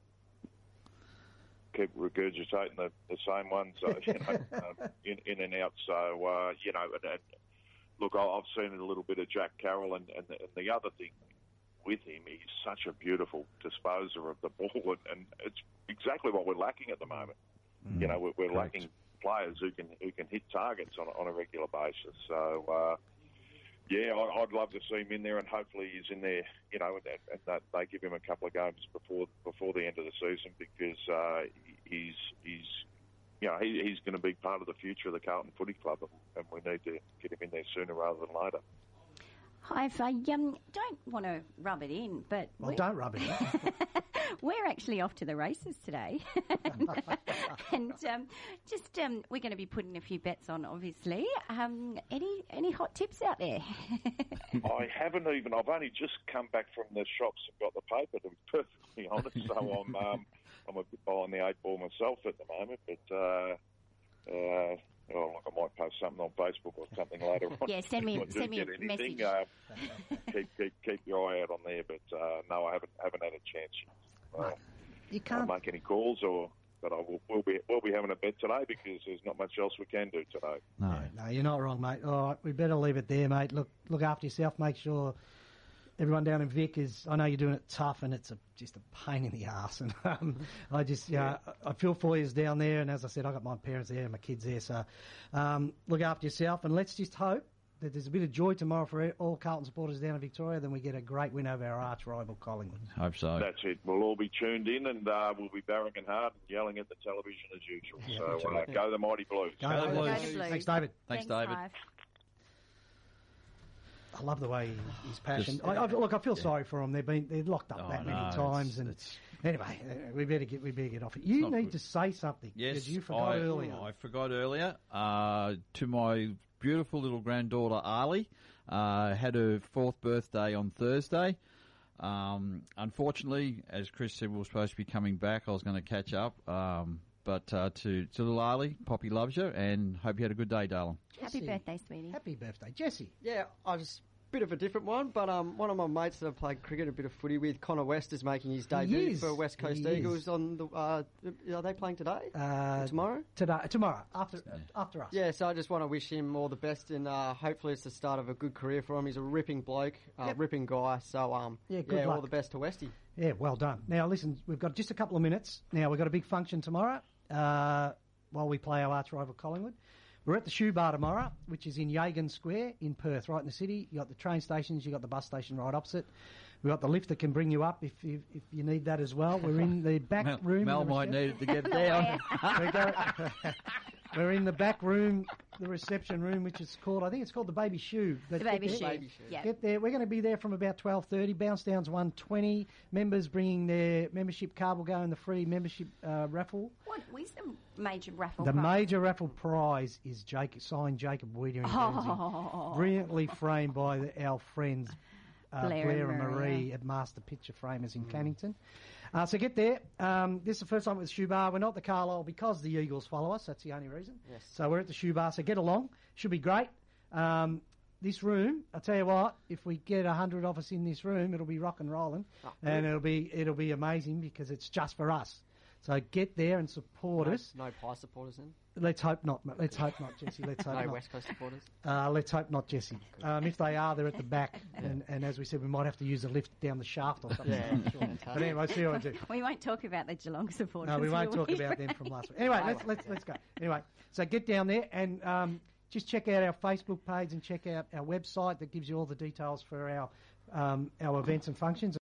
Keep regurgitating the, the same ones, uh, you know, um, in, in and out, so, uh, you know, and, and, look, I've seen a little bit of Jack Carroll, and, and, the, and the other thing with him, he's such a beautiful disposer of the ball, and, and it's exactly what we're lacking at the moment. Mm, you know, we're, we're lacking players who can who can hit targets on, on a regular basis. So, uh, yeah, I, I'd love to see him in there, and hopefully he's in there. You know, and, and that they give him a couple of games before before the end of the season because uh, he's he's. You know, he, he's going to be part of the future of the Carlton Footy Club, and we need to get him in there sooner rather than later. Hi, I um, don't want to rub it in, but... Well, don't rub it in. We're actually off to the races today. and and um, just, um, we're going to be putting a few bets on, obviously. Um, any any hot tips out there? I haven't even... I've only just come back from the shops and got the paper, to be perfectly honest, so I'm... Um, I'm a bit behind the eight ball myself at the moment, but uh, uh, oh, look, I might post something on Facebook or something later on. Yeah, send me send me a anything, message. Uh, keep, keep keep your eye out on there, but uh, no, I haven't haven't had a chance yet. Uh, you can't make any calls, or but I will we'll be we'll be having a bet today because there's not much else we can do today. No, no, you're not wrong, mate. All right, we better leave it there, mate. Look look after yourself. Make sure. Everyone down in Vic is, I know you're doing it tough and it's a, just a pain in the arse. And um, I just, yeah, I feel for you down there. And as I said, I got my parents there and my kids there. So um, look after yourself and let's just hope that there's a bit of joy tomorrow for all Carlton supporters down in Victoria. Then we get a great win over our arch rival Collingwood. Hope so. That's it. We'll all be tuned in and uh, we'll be barracking hard and yelling at the television as usual. Yeah, so uh, go the Mighty Blues. Go, go the Blues. Blues. Thanks, David. Thanks, Thanks David. Clive. I love the way he, his passion. Just- I, I, look, I feel sorry for them. They've been they're locked up Oh, that no, many it's- times, and it's- anyway, uh, we better get we better get off it. You not need good. to say something. Yes, because you forgot I, earlier. I forgot earlier. Uh, to my beautiful little granddaughter Ali, uh, had her fourth birthday on Thursday. Um, unfortunately, as Chris said, we were supposed to be coming back. I was going to catch up. Um, but uh, to to little Ali, Poppy loves you, and hope you had a good day, darling. Happy Jesse. birthday, sweetie. Happy birthday, Jesse. Yeah, I just bit of a different one, but um, one of my mates that I played cricket a bit of footy with, Connor West, is making his debut is. for West Coast He is. Eagles on the. Uh, are they playing today? Uh, Tomorrow? Today, tomorrow, after uh, after us. Yeah, so I just want to wish him all the best, and uh, hopefully it's the start of a good career for him. He's a ripping bloke, uh, Yep. ripping guy. So um, Yeah, good all luck. the best to Westy. Yeah, well done. Now, listen, we've got just a couple of minutes. Now, we've got a big function tomorrow uh, while we play our arch rival Collingwood. We're at the Shoe Bar tomorrow, which is in Yagan Square in Perth, right in the city. You got the train stations, you got the bus station right opposite. We've got the lift that can bring you up if you, if you need that as well. We're in the back Mel, room. Mel of the might reception. need it to get down. We're, go- we're in the back room, the reception room, which is called, I think it's called the Baby Shoe. But The get baby there- shoe. Baby shoe. Yeah. Get there. We're going to be there from about twelve thirty. Bounce Down's one twenty. Members bringing their membership card will go in the free membership uh, raffle. What was the major raffle The prize? major raffle prize is Jacob, signed Jacob Weeder in Guernsey. Oh. Brilliantly framed by the, our friends uh, Blair Blair, and and Maria. Marie at Master Picture Framers in Cannington. Uh, so get there. Um, this is the first time at the Shoe Bar. We're not the Carlisle because the Eagles follow us. That's the only reason. Yes. So we're at the Shoe Bar. So get along. Should be great. Um, this room, I tell you what, if we get a hundred of us in this room, it'll be rock and rolling, Oh, and it'll be it'll be amazing because it's just for us. So get there and support No, us. no Pie supporters then? Let's hope not. Let's hope not, Jesse. Let's hope No not. West Coast supporters? Uh, let's hope not, Jesse. Um, if they are, they're at the back, and, and as we said, we might have to use a lift down the shaft or something. Yeah, I'm not sure. fantastic. But anyway, see what I do. We won't talk about the Geelong supporters. No, we won't will talk we? about them from last week. Anyway, let's let's let's go. Anyway, so get down there and um, just check out our Facebook page and check out our website that gives you all the details for our um, our events and functions.